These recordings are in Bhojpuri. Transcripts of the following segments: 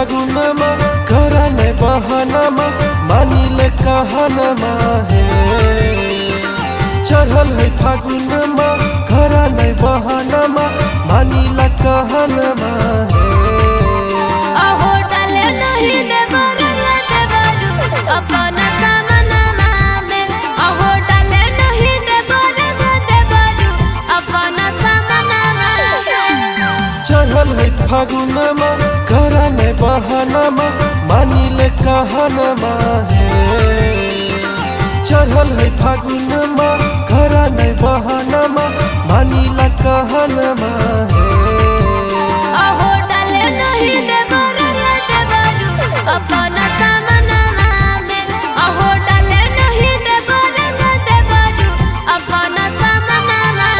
फागुनमा करा नै बहानामा मानिले कहनमा हे चढ़ल है फागुनमा करा नै बहानामा मानिला कहनमा हे अहो डाले नहीं देबो रंग देबरू अपन सामनमा में अहो डाले नहीं देबो रंग देबरू अपन सामनमा चढ़ल है फागुनमा करा नै बहानामा मानिले कहनमा हे चढ़ल है फागुनमा करा नै बहानामा मानिला कहनमा हे अहो डाले नहीं देबो रंग देबरू अपन सामनमा में अहो डाले नहीं देबो रंग देबरू अपन सामनमा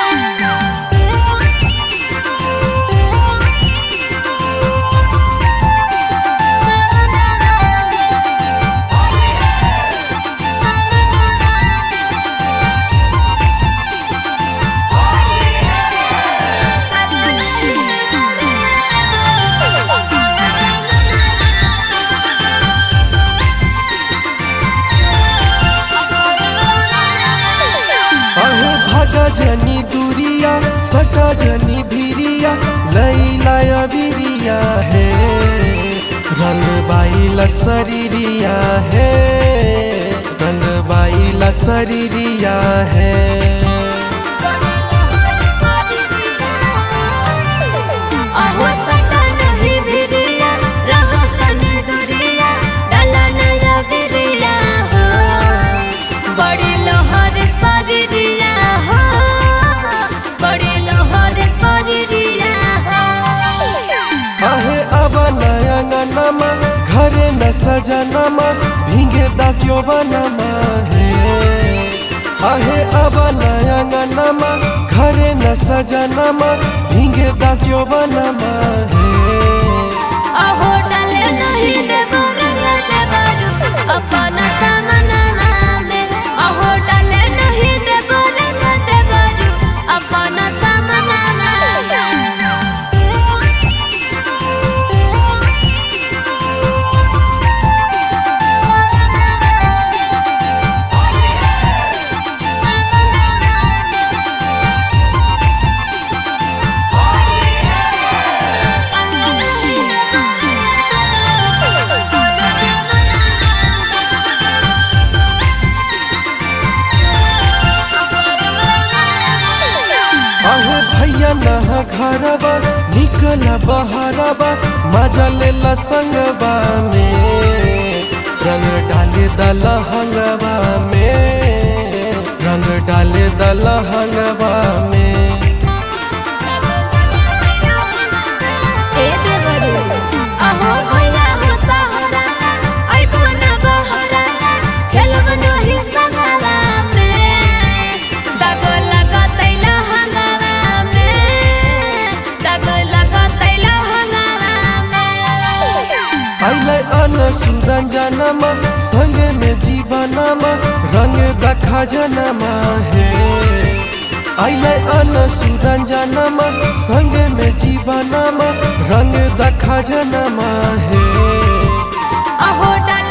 अहो भागा जनी दूरिया सटा जनी भिरिया लैलाया बिरिया है रंग बाइला शरीरिया है रंग बाइला शरीरिया है अहो सटा नहीं भिरिया रहत नहीं दूरिया डाला नया बिरिया हो बड़ी लोहर शरीरिया हो बड़ी लोहर शरीरिया हो आहे अब नया गनमा घरे न सजनमा भीगे दाक्यो बनमा है आहे अब नया गनमा घरे न सजनमा भीगे दाक्यो बनमा है अहो डाले नहीं देबो रंग देबरू अपन सामनमा में अहो डाले नहीं देबो रंग देबरू अपन सामनमा अहो भैया नहा घरबा निकला बहरबा मजा लेला संगबा में रंग डाले दलहंगबा में रंग डाले दलहंगबा में ए देबरू अहो भैया हो सहारा आइबो न बहरा खेलब नहीं संगवा में दाग लगतैला हंगावा में दाग लगतैला हंगावा में आइले अन सुरंजनमा संगे में जीवनमा रंग दखा जनमा है आइले अन सुरंजनमा संगे में जीवनमा रंग दखा जनमा है अहो डाले